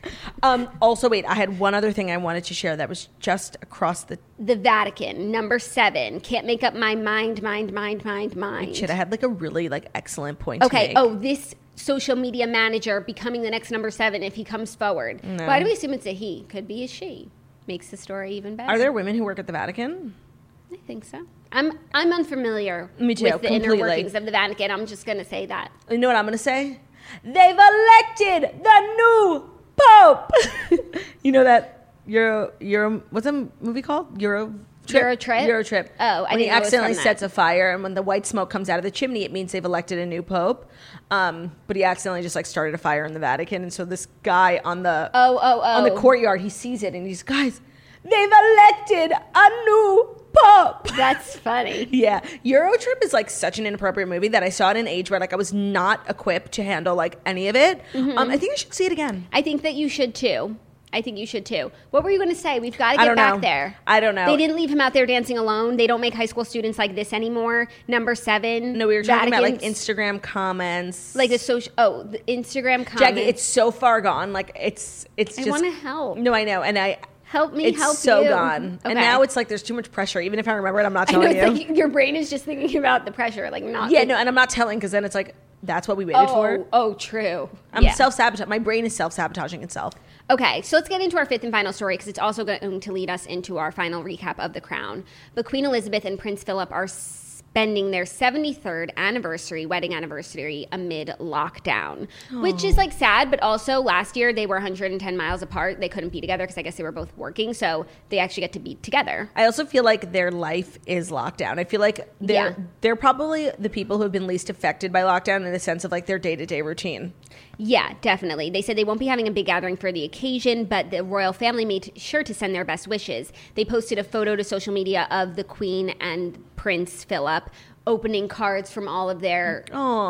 um, also, wait, I had one other thing I wanted to share that was just across the The Vatican, number seven. Can't make up my mind, mind, mind, mind, mind. shit. I had like a really like excellent point. To Okay. make. Oh, this social media manager becoming the next number seven if he comes forward. No. Why do we assume it's a he? Could be a she. Makes the story even better. Are there women who work at the Vatican? I think so. I'm I'm unfamiliar Me too, with the inner completely. workings of the Vatican. I'm just gonna say that. You know what I'm gonna say? They've elected the new pope. You know that Euro Euro what's that movie called? Euro Trip? Euro Trip? Euro Trip. Oh, I when didn't he know it was accidentally from that. sets a fire, and when the white smoke comes out of the chimney, it means they've elected a new pope. Um, but he accidentally just like started a fire in the Vatican, and so this guy on the Oh, oh, oh. on the courtyard, he sees it, and he's guys, they've elected a new pope. That's funny. Yeah, Eurotrip is like such an inappropriate movie that I saw at an age where like I was not equipped to handle like any of it. Mm-hmm. Um, I think I should see it again. I think that you should too. I think you should too. What were you going to say? We've got to I get don't back know. there. I don't know. They didn't leave him out there dancing alone. They don't make high school students like this anymore. Number seven. No, we were talking about like Vatican's- Instagram comments, like the social. Oh, the Instagram comments. Jackie. It's so far gone. Like it's it's I just. wanna help. No, I know, and I. Help me It's help so you. gone, and Okay. now it's like there's too much pressure. Even if I remember it, I'm not I know telling it's you. like your brain is just thinking about the pressure, like not. Yeah, the- no, and I'm not telling because then it's like that's what we waited Oh, for. oh, true. I'm Yeah. self sabotage. My brain is self sabotaging itself. Okay, so let's get into our fifth and final story because it's also going to lead us into our final recap of The Crown. But Queen Elizabeth and Prince Philip are spending their seventy-third anniversary, wedding anniversary, amid lockdown, which is like sad, but also last year they were one hundred ten miles apart. They couldn't be together because I guess they were both working, so they actually get to be together. I also feel like their life is lockdown. I feel like they're Yeah. they're probably the people who have been least affected by lockdown in the sense of like their day to day routine. Yeah, definitely. They said they won't be having a big gathering for the occasion, but the royal family made sure to send their best wishes. They posted a photo to social media of the Queen and Prince Philip opening cards from all of their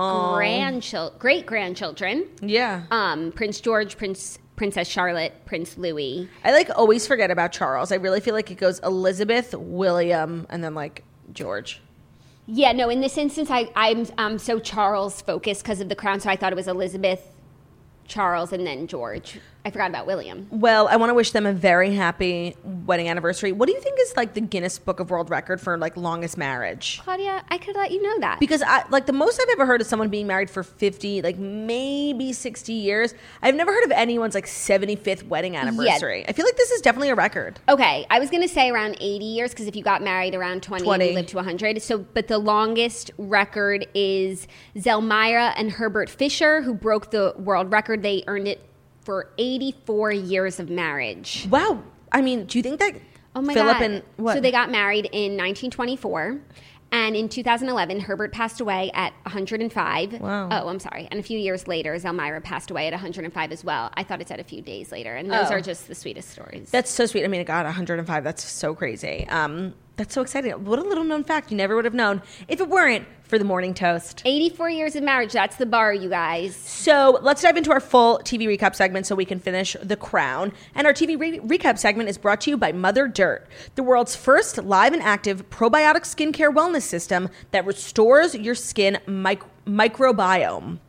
grandchil- great grandchildren. Yeah. Um, Prince George, Prince Princess Charlotte, Prince Louis. I like always forget about Charles. I really feel like it goes Elizabeth, William, and then like George. Yeah, no, in this instance, I, I'm um, so Charles focused because of the crown, so I thought it was Elizabeth, Charles, and then George. I forgot about William. Well, I want to wish them a very happy wedding anniversary. What do you think is like the Guinness Book of World Record for like longest marriage? Claudia, I could let you know that. Because I like the most I've ever heard of someone being married for fifty, like maybe sixty years. I've never heard of anyone's like seventy-fifth wedding anniversary. I feel like this is definitely a record. Okay, I was going to say around eighty years because if you got married around twenty, twenty. you lived to one hundred. So, but the longest record is Zelmira and Herbert Fisher, who broke the world record. They earned it for eighty-four years of marriage. Wow. I mean, do you think that Oh my Philip God. and what? So they got married in nineteen twenty-four. And in two thousand eleven, Herbert passed away at one hundred five. Wow. Oh, I'm sorry. And a few years later, Zelmira passed away at one hundred five as well. I thought it said a few days later. And those Oh. are just the sweetest stories. That's so sweet. I mean, God, one hundred five. That's so crazy. Um, That's so exciting. What a little known fact you never would have known if it weren't for the morning toast. eighty-four years of marriage. That's the bar, you guys. So let's dive into our full T V recap segment so we can finish The Crown. And our T V re- recap segment is brought to you by Mother Dirt, the world's first live and active probiotic skincare wellness system that restores your skin mic- microbiome.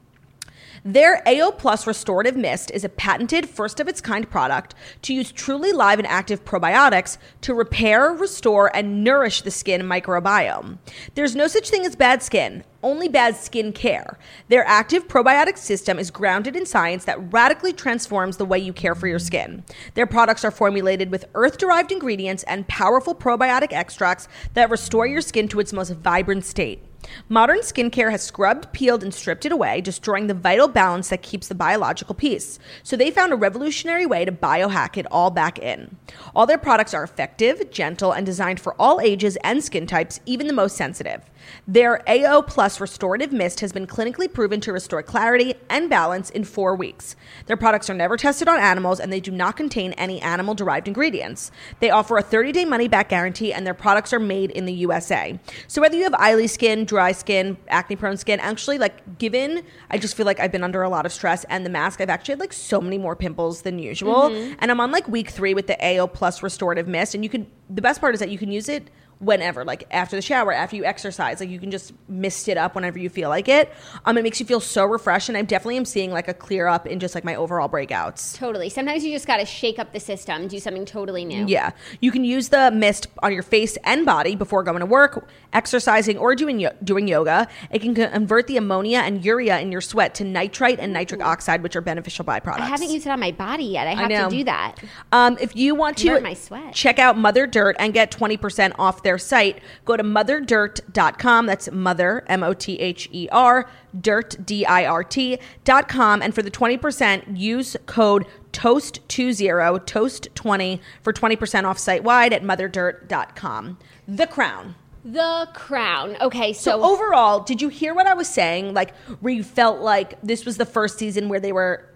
Their A O Plus Restorative Mist is a patented first-of-its-kind product to use truly live and active probiotics to repair, restore, and nourish the skin microbiome. There's no such thing as bad skin, only bad skin care. Their active probiotic system is grounded in science that radically transforms the way you care for your skin. Their products are formulated with earth-derived ingredients and powerful probiotic extracts that restore your skin to its most vibrant state. Modern skincare has scrubbed, peeled, and stripped it away, destroying the vital balance that keeps the biological peace. So they found a revolutionary way to biohack it all back in. All their products are effective, gentle, and designed for all ages and skin types, even the most sensitive. Their A O Plus Restorative Mist has been clinically proven to restore clarity and balance in four weeks. Their products are never tested on animals, and they do not contain any animal-derived ingredients. They offer a thirty-day money-back guarantee, and their products are made in the U S A. So whether you have oily skin, dry skin, acne-prone skin, actually, like, given, I just feel like I've been under a lot of stress, and the mask, I've actually had, like, so many more pimples than usual. Mm-hmm. And I'm on, like, week three with the A O Plus Restorative Mist, and you can, the best part is that you can use it whenever, like after the shower, after you exercise, like you can just mist it up whenever you feel like it. Um, it makes you feel so refreshed, and I definitely am seeing like a clear up in just like my overall breakouts. Totally. Sometimes you just got to shake up the system, do something totally new. Yeah. You can use the mist on your face and body before going to work, exercising, or doing yo- doing yoga. It can convert the ammonia and urea in your sweat to nitrite and nitric oxide, which are beneficial byproducts. I haven't used it on my body yet. I have I to do that. Um, if you want to my sweat. check out Mother Dirt and get twenty percent off their site, go to mother dirt dot com. That's mother, M O T H E R, dirt, D I R T, dot com. And for the twenty percent, use code toast twenty, toast twenty, for twenty percent off site-wide at mother dirt dot com. The Crown. The Crown. Okay, so, So overall, did you hear what I was saying? Like, where you felt like this was the first season where they were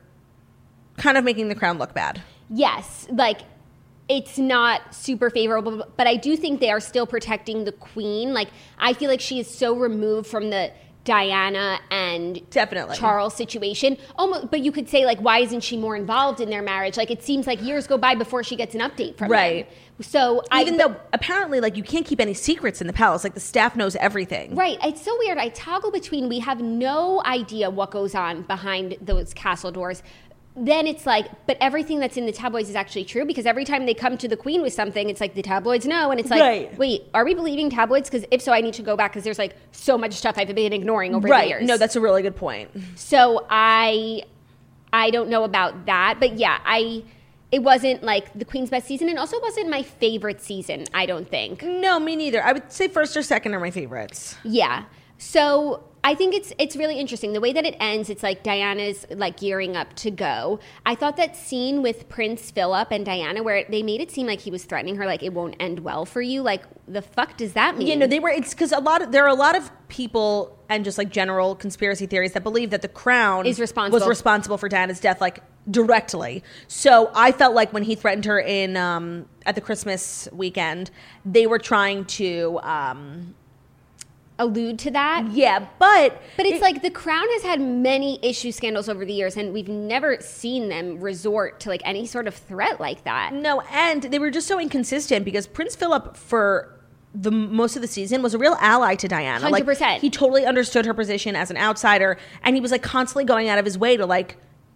kind of making The Crown look bad? Yes, like, it's not super favorable, but I do think they are still protecting the Queen. Like, I feel like she is so removed from the Diana and Definitely. Charles situation. Almost, but you could say, like, why isn't she more involved in their marriage? Like, it seems like years go by before she gets an update from Right. them. So Even I, though apparently, like, you can't keep any secrets in the palace. Like, the staff knows everything. Right. It's so weird. I toggle between we have no idea what goes on behind those castle doors. Then it's like, but everything that's in the tabloids is actually true, because every time they come to the Queen with something, it's like the tabloids know. And it's like, Right. wait, are we believing tabloids? Because if so, I need to go back, because there's like so much stuff I've been ignoring over Right. the years. No, that's a really good point. So I, I don't know about that. But yeah, I, it wasn't like the Queen's best season, and also wasn't my favorite season, I don't think. No, me neither. I would say first or second are my favorites. Yeah. So I think it's it's really interesting. The way that it ends, it's like Diana's like gearing up to go. I thought that scene with Prince Philip and Diana, where they made it seem like he was threatening her, like, it won't end well for you. Like, the fuck does that mean? You know, they were, it's because a lot of, there are a lot of people and just like general conspiracy theories that believe that the Crown Is responsible. was responsible for Diana's death, like directly. So I felt like when he threatened her in, um, at the Christmas weekend, they were trying to, um, allude to that. yeah, but But it's it- like the Crown has had many issue scandals over the years, and we've never seen them resort to like any sort of threat like that. No, and they were just so inconsistent because Prince Philip, for the most of the season, was a real ally to Diana. one hundred percent. Like, he totally understood her position as an outsider, and he was like constantly going out of his way to like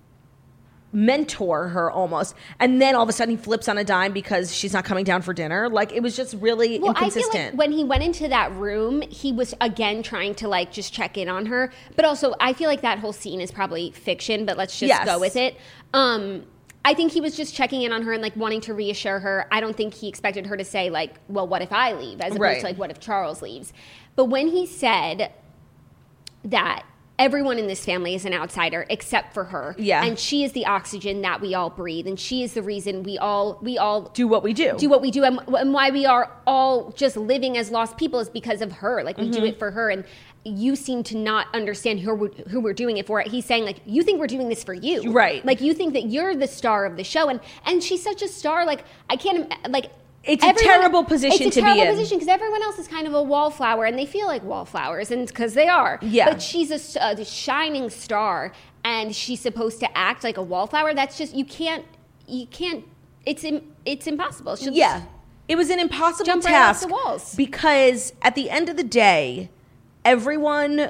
mentor her almost. And then all of a sudden he flips on a dime because she's not coming down for dinner. Like, it was just really Well, inconsistent. I feel like when he went into that room, he was again trying to like just check in on her. But also, I feel like that whole scene is probably fiction, but let's just Yes. go with it. Um, I think he was just checking in on her and like wanting to reassure her. I don't think he expected her to say like, well, what if I leave? As opposed Right. to like, what if Charles leaves? But when he said that everyone in this family is an outsider except for her. Yeah. And she is the oxygen that we all breathe. And she is the reason we all, we all do what we do. do what we do, and, and why we are all just living as lost people is because of her. Like, we Mm-hmm. do it for her, and you seem to not understand who we're, who we're doing it for. He's saying, like, you think we're doing this for you. Right. Like, you think that you're the star of the show, and and she's such a star. Like, I can't, im- like, It's a everyone, terrible position it's a to be in. terrible position because everyone else is kind of a wallflower, and they feel like wallflowers, and because they are. Yeah. But she's a, a shining star, and she's supposed to act like a wallflower. That's just you can't. You can't. It's it's impossible. She'll Yeah. just It was an impossible jump right off task the walls. because at the end of the day, everyone,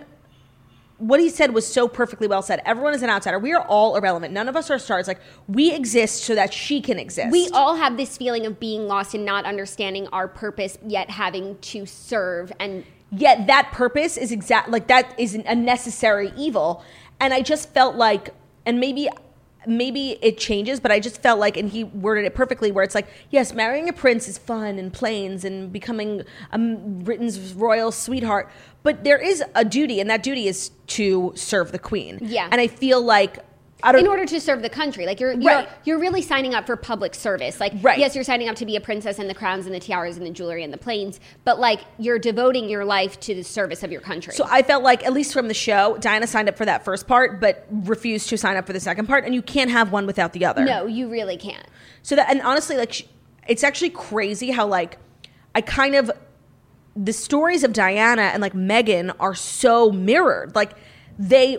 what he said was so perfectly well said. Everyone is an outsider. We are all irrelevant. None of us are stars. Like, we exist so that she can exist. We all have this feeling of being lost and not understanding our purpose, yet having to serve. And Yet that purpose is exact, like that is a necessary evil. And I just felt like, and maybe maybe it changes, but I just felt like, and he worded it perfectly, where it's like, yes, marrying a prince is fun and plains and becoming um, Britain's royal sweetheart, but there is a duty, and that duty is to serve the queen. Yeah. And I feel like, I don't in order to serve the country, like you're you're, Right. you're really signing up for public service. Like, Right. yes, you're signing up to be a princess and the crowns and the tiaras and the jewelry and the planes, but like you're devoting your life to the service of your country. So I felt like, at least from the show, Diana signed up for that first part, but refused to sign up for the second part, and you can't have one without the other. no, you really can't. So that, and honestly, like, sh- it's actually crazy how, like, I kind of, the stories of Diana and, like, Meghan are so mirrored. Like, they,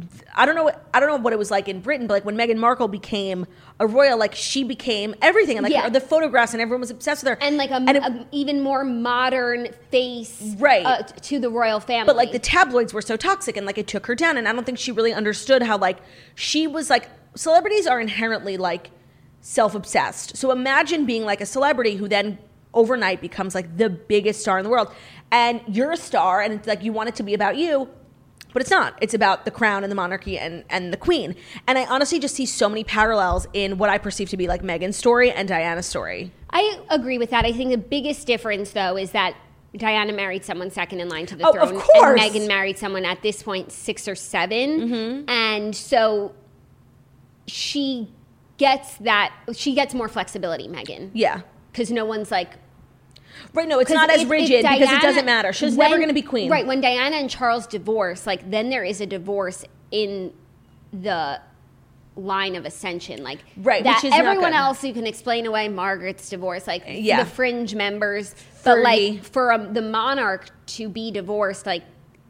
I don't know, I don't know what it was like in Britain, but, like, when Meghan Markle became a royal, like, she became everything. And, like, Yeah. the photographs, and everyone was obsessed with her. And like a, And it- a even more modern face Right. uh, t- to the royal family. But like the tabloids were so toxic, and like it took her down, and I don't think she really understood how, like, she was like, celebrities are inherently like self-obsessed. So imagine being like a celebrity who then overnight becomes like the biggest star in the world, and you're a star, and it's like you want it to be about you, but it's not. It's about the crown and the monarchy and, and the queen. And I honestly just see so many parallels in what I perceive to be like Meghan's story and Diana's story. I agree with that. I think the biggest difference, though, is that Diana married someone second in line to the Oh, throne. of course. And Meghan married someone at this point six or seven. Mm-hmm. And so she gets that, she gets more flexibility, Meghan. Yeah. Because no one's like, Right, no, it's 'cause not as if- if rigid because it Diana- doesn't matter. She's when- never going to be queen. Right, when Diana and Charles divorce, like, then there is a divorce in the line of ascension. Like, Right, that which is not everyone good. else, you can explain away Margaret's divorce, like, Yeah. the fringe members. But, Fergie. like, for um, the monarch to be divorced, like,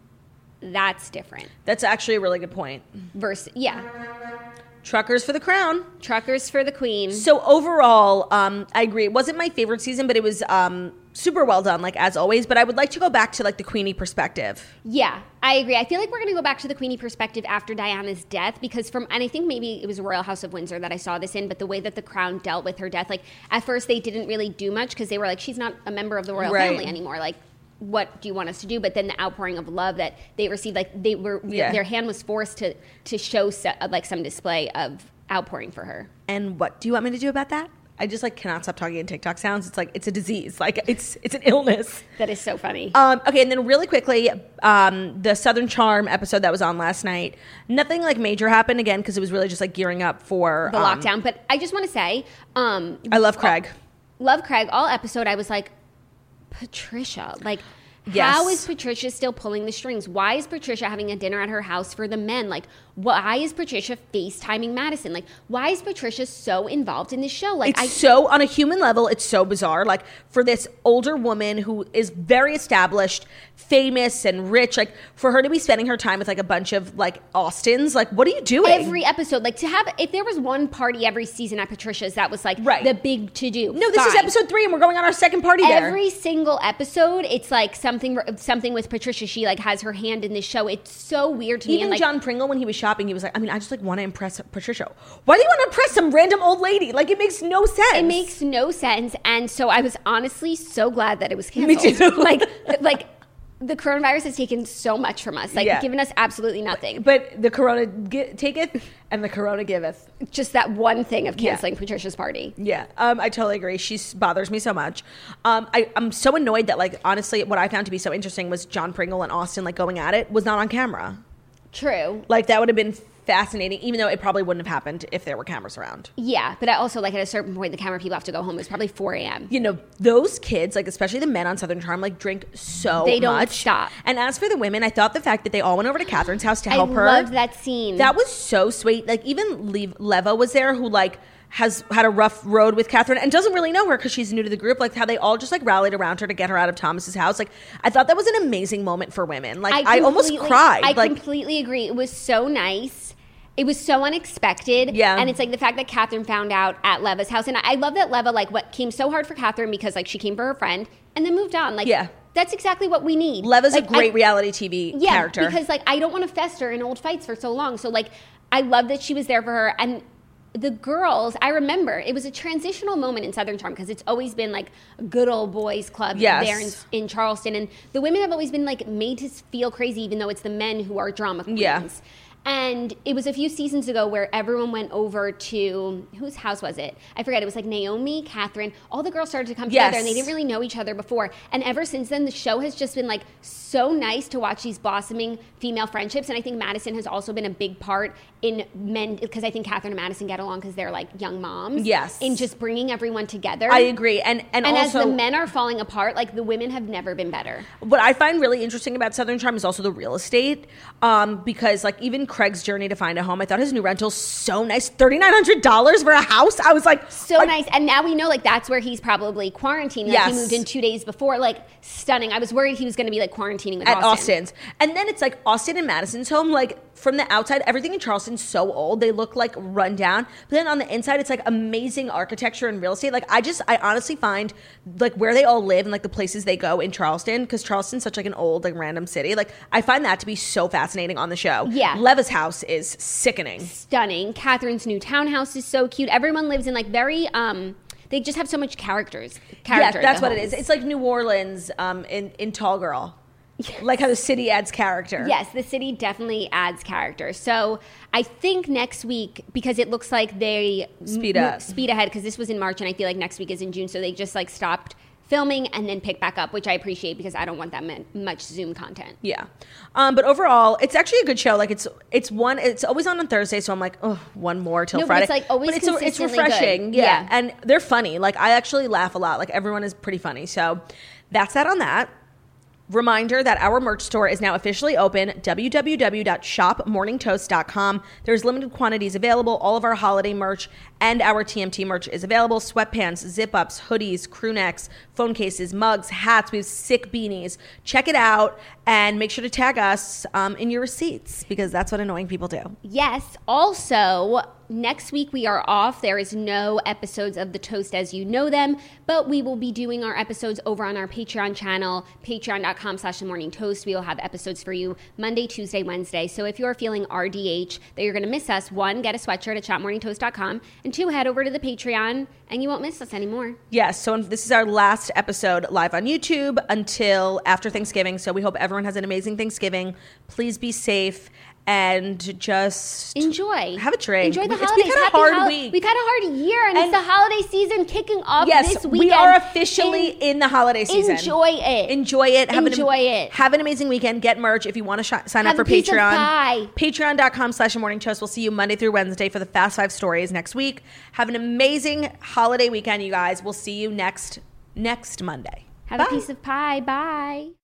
that's different. That's actually a really good point. Versus, yeah, Truckers for the crown. truckers for the queen. So overall, um, I agree. It wasn't my favorite season, but it was um, super well done, like as always. But I would like to go back to like the Queenie perspective. Yeah, I agree. I feel like we're going to go back to the Queenie perspective after Diana's death because from, and I think maybe it was Royal House of Windsor that I saw this in, but the way that the Crown dealt with her death, like at first they didn't really do much because they were like, she's not a member of the royal Right. family anymore. Like, what do you want us to do? But then the outpouring of love that they received, like they were, Yeah. their hand was forced to to show se- like some display of outpouring for her. And what do you want me to do about that? I just like cannot stop talking in TikTok sounds. It's like it's a disease. Like it's it's an illness. That is so funny. Um, okay, and then really quickly, um, the Southern Charm episode that was on last night. Nothing like major happened again because it was really just like gearing up for the um, lockdown. But I just want to say, um, I love Craig. Love Craig. All episode, I was like, Patricia, like, Yes. how is Patricia still pulling the strings? Why is Patricia having a dinner at her house for the men? Like, why is Patricia FaceTiming Madison? Like, why is Patricia so involved in this show? Like, It's I so, on a human level, it's so bizarre. Like, for this older woman who is very established, famous, and rich, like, for her to be spending her time with, like, a bunch of, like, Austins, like, what are you doing? every episode, like, to have, if there was one party every season at Patricia's, that was like Right. the big to do. no, this is Fine. episode three, and we're going on our second party there. Every single episode, it's like something something with Patricia. She like has her hand in this show. It's so weird to me. Even And, like, John Pringle, when he was shopping, he was like, I mean, I just, like, want to impress Patricia. Why do you want to impress some random old lady? Like, it makes no sense. It makes no sense, and so I was honestly so glad that it was Me canceled. too. like, like the coronavirus has taken so much from us, like Yeah. given us absolutely nothing. But the corona gi- taketh, and the corona giveth. Just that one thing of Yeah. canceling Patricia's party. Yeah, um, I totally agree. She s- bothers me so much. Um, I, I'm so annoyed that, like, honestly, what I found to be so interesting was John Pringle and Austin, like, going at it was not on camera. True. Like, that would have been fascinating, even though it probably wouldn't have happened if there were cameras around. Yeah, but I also like at a certain point the camera people have to go home. It was probably four a.m. You know, those kids, like, especially the men on Southern Charm, like, drink so They don't much. stop. And as for the women, I thought the fact that they all went over to Catherine's house to I help her. loved that scene. That was so sweet. Like, even Lev- Leva was there, who, like, has had a rough road with Catherine and doesn't really know her because she's new to the group. Like how they all just like rallied around her to get her out of Thomas's house. Like I thought that was an amazing moment for women. Like I, I almost cried. I like, completely agree. It was so nice. It was so unexpected. Yeah. And it's like the fact that Catherine found out at Leva's house. And I love that Leva, like what came so hard for Catherine because like she came for her friend and then moved on. Like, yeah. That's exactly what we need. Leva's like, a great I, reality T V yeah, character. Because like I don't want to fester in old fights for so long. So like I love that she was there for her. And the girls, I remember, it was a transitional moment in Southern Charm because it's always been like a good old boys club yes. there in, in Charleston. And the women have always been like made to feel crazy even though it's the men who are drama queens. Yeah. And it was a few seasons ago where everyone went over to, whose house was it? I forget. It was like Naomi, Catherine. All the girls started to come yes. together and they didn't really know each other before. And ever since then, the show has just been like so nice to watch these blossoming female friendships. And I think Madison has also been a big part in men, because I think Catherine and Madison get along because they're like young moms. Yes. In just bringing everyone together. I agree. And and, and also, as the men are falling apart, like the women have never been better. What I find really interesting about Southern Charm is also the real estate. Um, because like even Craig's journey to find a home, I thought his new rental's so nice. thirty-nine hundred dollars for a house. I was like, so like, nice. And now we know like that's where he's probably quarantining. Like yes. he moved in two days before. Like stunning. I was worried he was going to be like quarantining with at Austin. Austin's. And then it's like Austin and Madison's home, like from the outside, everything in Charleston's so old. They look like run down. But then on the inside, it's like amazing architecture and real estate. Like I just, I honestly find like where they all live and like the places they go in Charleston, because Charleston's such like an old, like random city. Like I find that to be so fascinating on the show. Yeah. Leva's house is sickening. Stunning. Catherine's new townhouse is so cute. Everyone lives in like very, um, they just have so much characters. Character Yeah, that's what homes. it is. It's like New Orleans um, in, in Tall Girl. Yes. Like how the city adds character. Yes, the city definitely adds character. So I think next week, because it looks like they speed m- up, speed ahead, because this was in March and I feel like next week is in June. So they just like stopped filming and then pick back up, which I appreciate because I don't want that much Zoom content. Yeah. Um, but overall, it's actually a good show. Like it's it's one, it's always on on Thursday, so I'm like, oh, one more till no, Friday. But it's like always but it's, a, it's refreshing. Good. Yeah. yeah. And they're funny. Like I actually laugh a lot. Like everyone is pretty funny. So that's that on that. Reminder that our merch store is now officially open, w w w dot shop morning toast dot com. There's limited quantities available. All of our holiday merch and our T M T merch is available. Sweatpants, zip-ups, hoodies, crew necks, phone cases, mugs, hats. We have sick beanies. Check it out and make sure to tag us um, in your receipts because that's what annoying people do. Yes. Also, next week we are off. There is no episodes of The Toast as you know them, but we will be doing our episodes over on our Patreon channel, patreon.com slash the morning toast. We will have episodes for you Monday, Tuesday, Wednesday. So if you're feeling R D H that you're going to miss us, one, get a sweatshirt at shop morning toast dot com, and two, head over to the Patreon and you won't miss us anymore. Yes. So this is our last episode live on YouTube until after Thanksgiving. So we hope everyone has an amazing Thanksgiving. Please be safe. And just enjoy. Have a drink. Enjoy the it's holidays. It's been a Happy hard hol- week. We've had a hard year, and, and it's the holiday season kicking off yes, this weekend. we are officially in, in the holiday season. Enjoy it. Enjoy it. Have enjoy an, it. Have an amazing weekend. Get merch if you want to sh- sign have up for a piece Patreon. Of pie. Patreon.com slash morning toast. We'll see you Monday through Wednesday for the Fast Five stories next week. Have an amazing holiday weekend, you guys. We'll see you next next Monday. Have Bye. a piece of pie. Bye.